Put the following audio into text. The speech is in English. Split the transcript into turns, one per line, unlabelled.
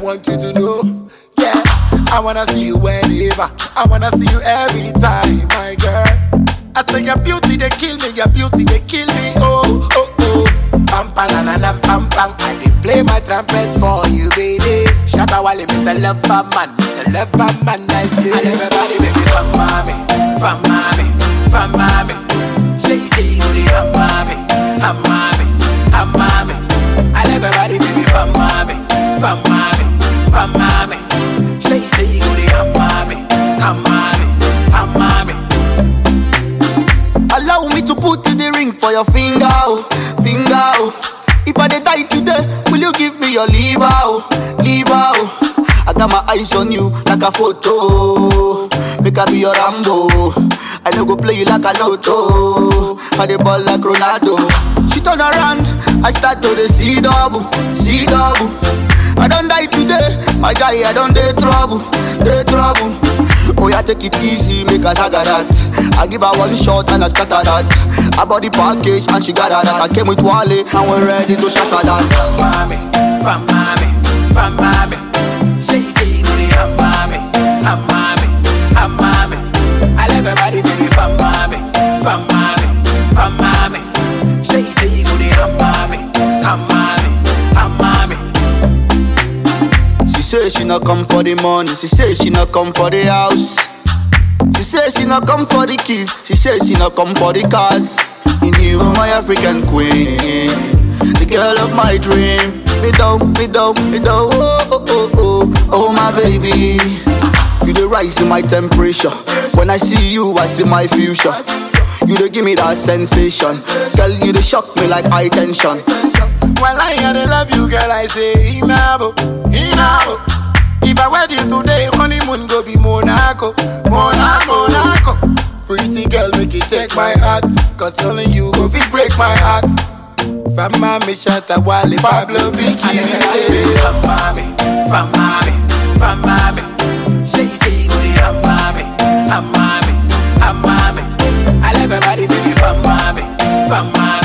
want you to know. Yeah, I wanna see you whenever, I wanna see you every time, my girl. I say your beauty they kill me, your beauty they kill me. Oh, oh, oh. Pam pam na na pam pam. I dey play my trumpet for you, baby. Shatta Wale, Mr. Lover Man, Mr. Lover Man, I say. And everybody, baby, from mommy, from mommy, from mommy. Say you do the mommy, mommy, mommy. And everybody, baby, from mommy, from mommy, from mommy. Say you do the mommy, mommy, mommy.
Allow me to put the ring for your finger, oh, finger, oh. If I dey die today, will you give me your liver, oh, liver, oh. I got my eyes on you like a photo. Make I be your Rambo. I no go play you like a lotto. I dey ball like Ronaldo. She turn around, I start to the see double, see double. I don't die today, my guy, I don't dey trouble, dey trouble. Oh yeah, take it easy, make a saga that. I give her one shot and I scatter that. I bought the package and she got that. I came with Wale and we're ready to shatter that.
From mommy, from mommy. Say you do the mommy, mommy, mommy. I love everybody, baby, from mommy, from mommy, from mommy. Say you do the mommy, mommy, mommy.
She say she not come for the money. She say she not come for the house. She say she not come for the keys. She say she not come for the cars. In you, my African queen, the girl of my dream. Me down, oh, oh, oh, oh, oh, my baby. You the rise in my temperature. When I see you, I see my future. You the give me that sensation. Girl, you the shock me like high tension.
While I love you, girl, I say Inabo, Inabo. If I wed you today, honeymoon go be Monaco, Monaco, Monaco. Pretty girl, make it take my heart, cause only you go fit break my heart. From mommy, Shatta Wale, Pablo Vicky. From mommy, from mommy, from mommy. Say you do the mommy, mommy, mommy. I love everybody, baby, from mommy, from mommy.